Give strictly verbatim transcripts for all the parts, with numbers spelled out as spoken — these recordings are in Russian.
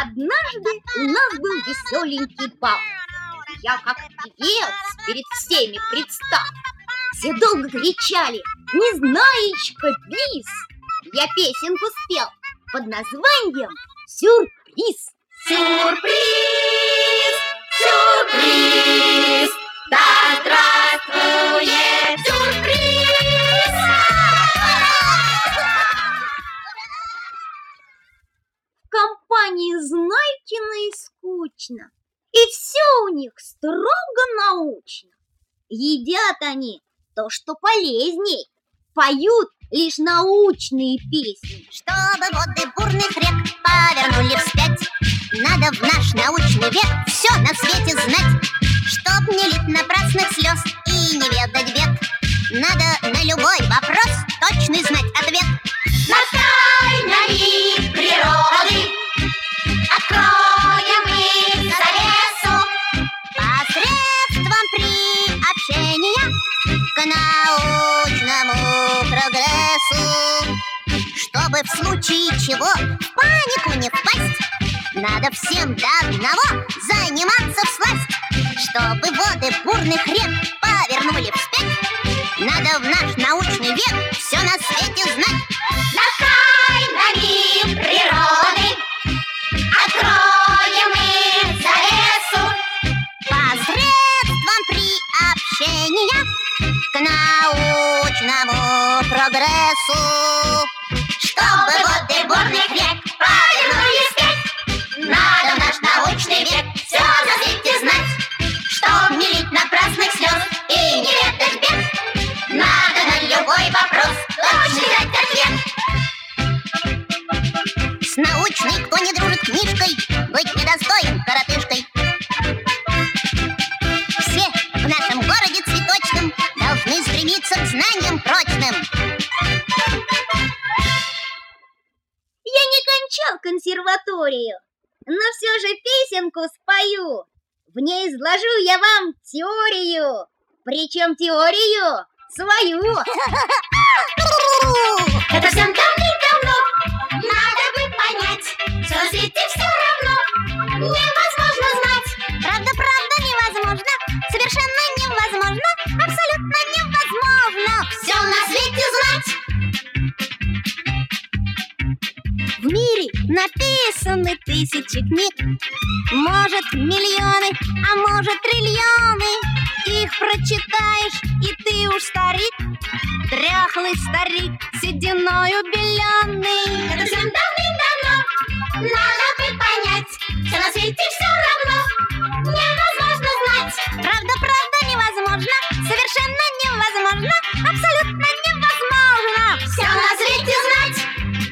Однажды у нас был веселенький бал. Я как певец перед всеми предстал. Все долго кричали: «Незнаечка, бис!» Я песенку спел под названием «Сюрприз». Сюрприз, сюрприз, да здравствует сюрприз! В компании Знайкиной скучно, и все у них строго научно. Едят они то, что полезней, поют лишь научные песни. Чтобы воды бурных рек повернули вспять, надо в наш научный век все на свете знать. Чтоб не лить напрасных слез и не ведать бед, надо на любой вопрос точный знать ответ. Над тайнами природы откроем мы завесу посредством приобщения к научному прогрессу. Чтобы в случае чего в панику не впасть, надо всем до одного заниматься всласть. Чтобы воды бурных рек повернули вспять, надо в наш научный век все на свете знать. Над тайнами природы откроем мы завесу посредством приобщения к научному прогрессу. Чтобы воды бурных рек повернули вспять, надо в наш научный век все на свете знать. Чтоб не лить напрасных слез и не ведать бед, надо на любой вопрос точно дать ответ. С научной, кто не дружит книжкой, быть недостоин коротышкой. Все в нашем городе цветочном должны стремиться к знаниям прочным. Я не кончал консерваторию, но все же песенку спою. В ней изложу я вам теорию, причем теорию свою. Это всем давным-давно надо бы понять, что на свете все равно невозможно знать. Правда, правда, невозможно, совершенно невозможно, абсолютно невозможно Все на свете знать. В мире написаны тысячи книг, может миллионы, а может триллионы. Их прочитаешь, и ты уж старик, дряхлый старик, сединою беленный. Это всем давным-давно надо бы понять, что на свете все равно невозможно знать. Правда, правда, невозможно, совершенно невозможно, абсолютно невозможно Все на свете знать.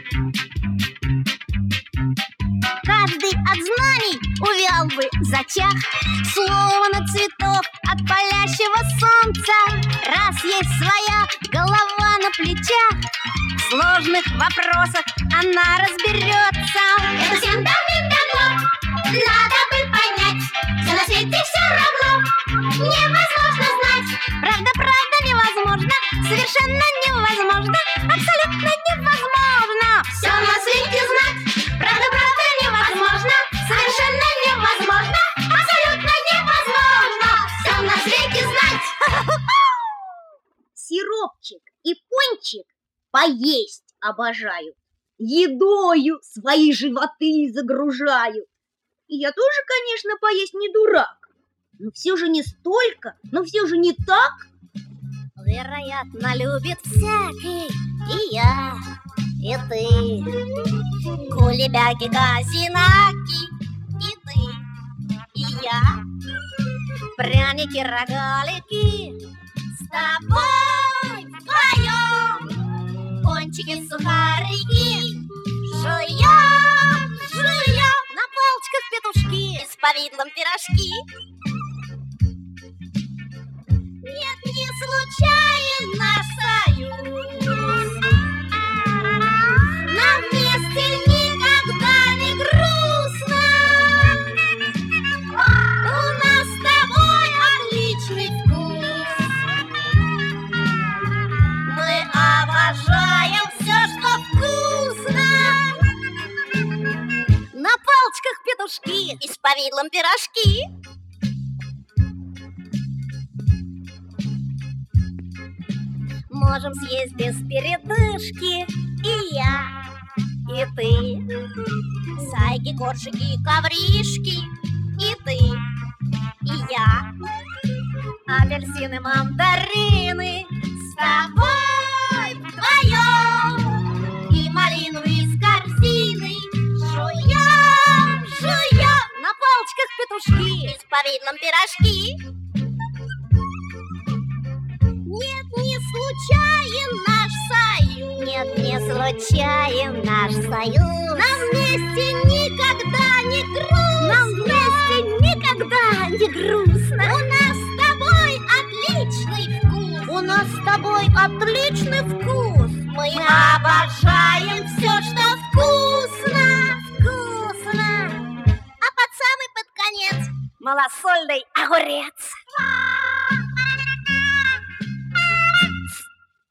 Каждый от знаний увял бы зачах, словно цветок от палящего солнца. Раз есть своя голова на плечах, в сложных вопросах она разберется. Это всем давным-давно надо бы понять, что на свете все равно невозможно знать. Правда, правда, невозможно, совершенно невозможно, абсолютно невозможно Все на свете знать. Правда, правда, невозможно, совершенно невозможно, абсолютно невозможно Все на свете знать. Сиропчик и пончик поесть обожают, едою свои животы загружают. И я тоже, конечно, поесть не дурак, но все же не столько, но все же не так. Вероятно, любит всякий, и я, и ты, кулебяки, казинаки, и ты, и я, пряники, рогалики, с тобой вдвоем, пончики, сухарики, жуем, жуем, на палочках петушки, с повидлом пирожки. Нет, не случайен наш союз, нам вместе никогда не грустно. У нас с тобой отличный вкус, мы обожаем все, что вкусно. На палочках петушки и с повидлом пирожки. Можем съесть без передышки и я, и ты. Зайки, коржики, ковришки и ты, и я. Апельсины, мандарины с тобой вдвоем. И малину из корзины жуем, жуем. На палочках петушки и с повидлом пирожки. Нет, не случайен наш союз. Нет, не случайен наш союз. Нам вместе никогда не грустно. Нам вместе никогда не грустно. У нас с тобой отличный вкус. У нас с тобой отличный вкус. Мы, Мы обожаем все, что вкусно. Вкусно. А под самый под конец малосольный огурец.